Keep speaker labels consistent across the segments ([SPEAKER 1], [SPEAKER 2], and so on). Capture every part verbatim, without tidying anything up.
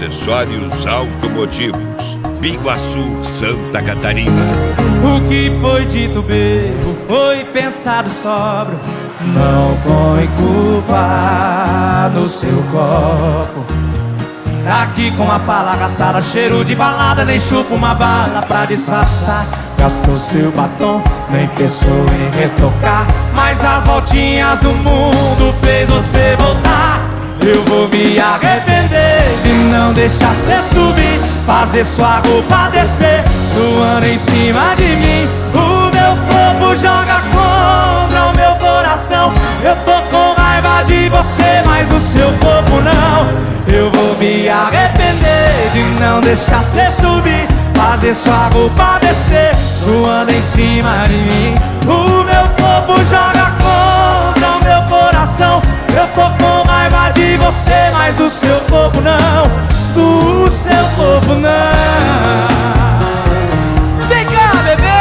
[SPEAKER 1] acessórios automotivos. Biguaçu, Santa Catarina.
[SPEAKER 2] O que foi dito bebo foi pensado sóbrio. Não põe culpa no seu copo. Tá aqui com a fala gastada, cheiro de balada, nem chupa uma bala pra disfarçar. Gastou seu batom, nem pensou em retocar, mas as voltinhas do mundo fez você voltar. Eu vou me arrepender de não deixar cê subir, fazer sua roupa descer, suando em cima de mim. O meu corpo joga contra o meu coração. Eu tô com raiva de você, mas o seu corpo não. Eu vou me arrepender de não deixar cê subir, fazer sua roupa descer, suando em cima de mim. O meu corpo joga contra o meu coração. Eu tô com raiva de você, mas do seu corpo não. Do seu corpo não. Vem cá, bebê!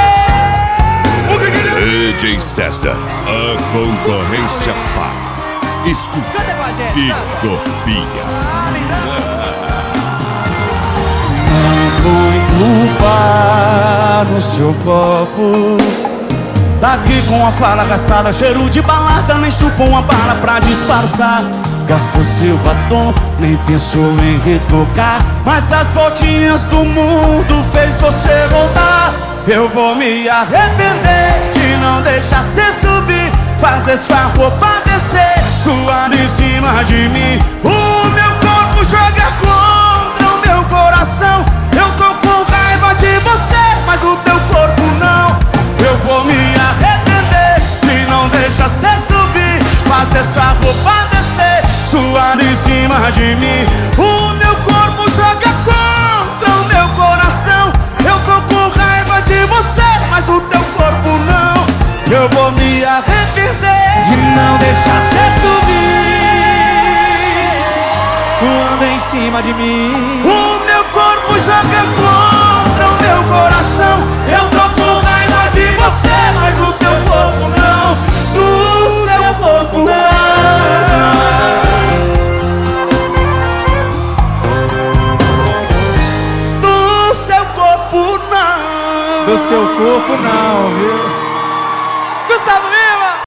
[SPEAKER 1] D J César, a concorrência para. Escuta e copia.
[SPEAKER 2] Não põe culpa no seu copo. Tá aqui com a fala gastada, cheiro de balada, nem chupou uma bala pra disfarçar. Gastou seu batom, nem pensou em retocar, mas as voltinhas do mundo fez você voltar. Eu vou me arrepender de não deixar cê subir, fazer sua roupa descer, suando em cima de mim. O meu corpo joga contra o meu coração. Eu tô com raiva de você, mas o teu corpo não. Eu vou me arrepender de não deixar cê subir, fazer sua roupa descer, suando em cima de mim. O meu corpo joga contra o meu coração. Eu tô com raiva de você, mas o teu corpo não. Eu vou me arrepender de não deixar cê subir, suando em cima de mim. O meu corpo joga contra o meu coração. Eu tô com raiva de você, mas do seu corpo não. Do seu corpo não. Do seu corpo não. Do seu corpo não.